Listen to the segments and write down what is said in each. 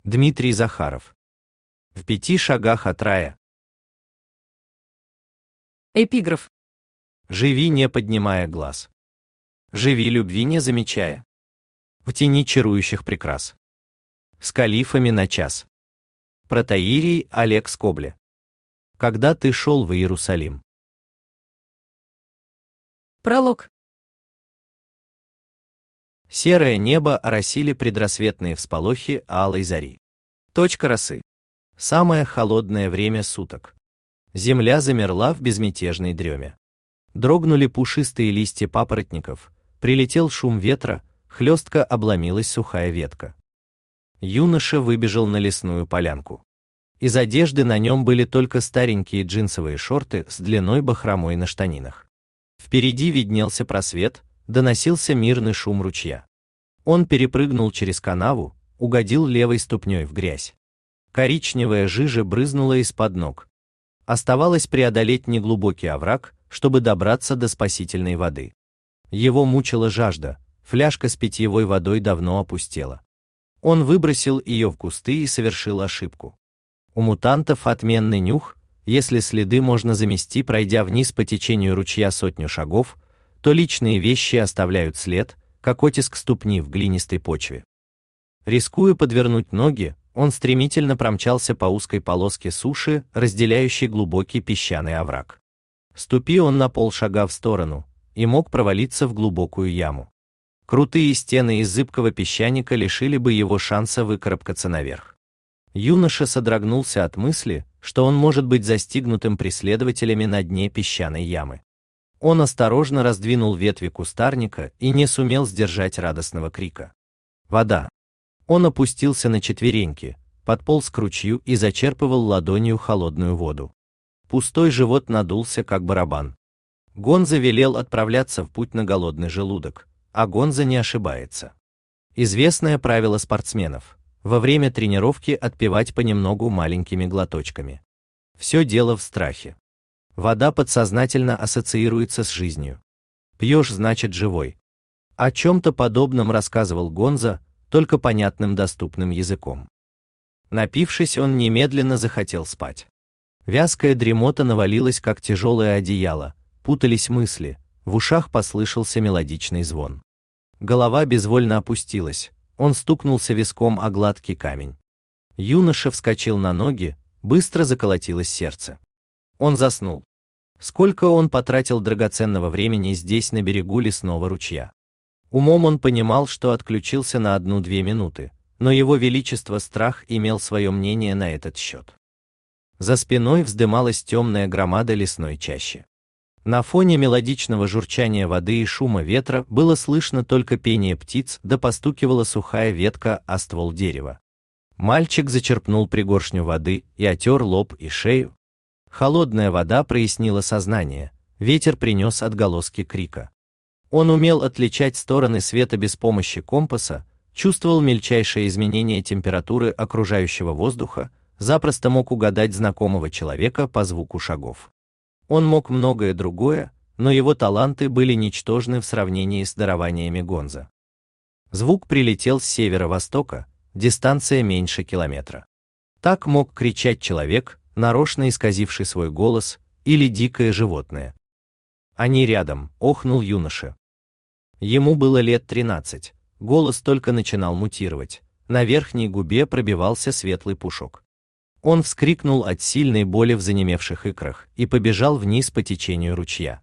Дмитрий Захаров. В 5 шагах от рая. Эпиграф. Живи, не поднимая глаз. Живи, любви не замечая. В тени чарующих прекрас. С калифами на час. Протоиерей Олег Скобле. Когда ты шел в Иерусалим. Пролог. Серое небо оросили предрассветные всполохи алой зари. Точка росы. Самое холодное время суток. Земля замерла в безмятежной дреме. Дрогнули пушистые листья папоротников, прилетел шум ветра, хлестко обломилась сухая ветка. Юноша выбежал на лесную полянку. Из одежды на нем были только старенькие джинсовые шорты с длиной бахромой на штанинах. Впереди виднелся просвет, доносился мирный шум ручья. Он перепрыгнул через канаву, угодил левой ступней в грязь. Коричневая жижа брызнула из-под ног. Оставалось преодолеть неглубокий овраг, чтобы добраться до спасительной воды. Его мучила жажда, фляжка с питьевой водой давно опустела. Он выбросил ее в кусты и совершил ошибку. У мутантов отменный нюх, если следы можно замести, пройдя вниз по течению ручья 100 шагов, то личные вещи оставляют след, как оттиск ступни в глинистой почве. Рискуя подвернуть ноги, он стремительно промчался по узкой полоске суши, разделяющей глубокий песчаный овраг. Ступи он на полшага в сторону, и мог провалиться в глубокую яму. Крутые стены из зыбкого песчаника лишили бы его шанса выкарабкаться наверх. Юноша содрогнулся от мысли, что он может быть застигнутым преследователями на дне песчаной ямы. Он осторожно раздвинул ветви кустарника и не сумел сдержать радостного крика. Вода! Он опустился на четвереньки, подполз к ручью и зачерпывал ладонью холодную воду. Пустой живот надулся, как барабан. Гонза велел отправляться в путь на голодный желудок, а Гонза не ошибается. Известное правило спортсменов – во время тренировки отпивать понемногу маленькими глоточками. Все дело в страхе. Вода подсознательно ассоциируется с жизнью. Пьешь, значит живой. О чем-то подобном рассказывал Гонза, только понятным доступным языком. Напившись, он немедленно захотел спать. Вязкая дремота навалилась, как тяжелое одеяло, путались мысли, в ушах послышался мелодичный звон. Голова безвольно опустилась, он стукнулся виском о гладкий камень. Юноша вскочил на ноги, быстро заколотилось сердце. Он заснул. Сколько он потратил драгоценного времени здесь, на берегу лесного ручья. Умом он понимал, что отключился на 1-2 минуты, но его величество страх имел свое мнение на этот счет. За спиной вздымалась темная громада лесной чащи. На фоне мелодичного журчания воды и шума ветра было слышно только пение птиц, да постукивала сухая ветка о ствол дерева. Мальчик зачерпнул пригоршню воды и отер лоб и шею. Холодная вода прояснила сознание, ветер принес отголоски крика. Он умел отличать стороны света без помощи компаса, чувствовал мельчайшие изменения температуры окружающего воздуха, запросто мог угадать знакомого человека по звуку шагов. Он мог многое другое, но его таланты были ничтожны в сравнении с дарованиями Гонза. Звук прилетел с северо-востока, дистанция меньше километра. Так мог кричать человек, нарочно исказивший свой голос, или дикое животное. Они рядом, охнул юноша. Ему было лет 13, голос только начинал мутировать, на верхней губе пробивался светлый пушок. Он вскрикнул от сильной боли в занемевших икрах и побежал вниз по течению ручья.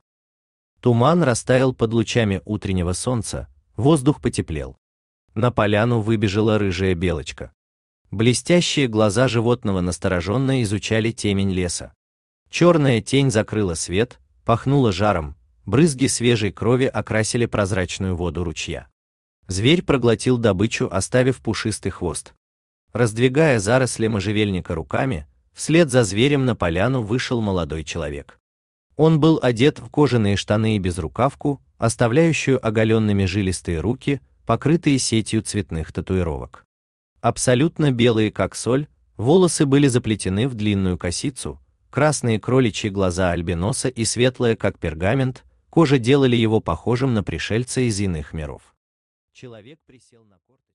Туман растаял под лучами утреннего солнца, воздух потеплел. На поляну выбежала рыжая белочка. Блестящие глаза животного настороженно изучали темень леса. Черная тень закрыла свет, пахнула жаром, брызги свежей крови окрасили прозрачную воду ручья. Зверь проглотил добычу, оставив пушистый хвост. Раздвигая заросли можжевельника руками, вслед за зверем на поляну вышел молодой человек. Он был одет в кожаные штаны и безрукавку, оставляющую оголенными жилистые руки, покрытые сетью цветных татуировок. Абсолютно белые, как соль, волосы были заплетены в длинную косицу, красные кроличьи глаза альбиноса и светлая, как пергамент, кожа делали его похожим на пришельца из иных миров. Человек присел на корточки.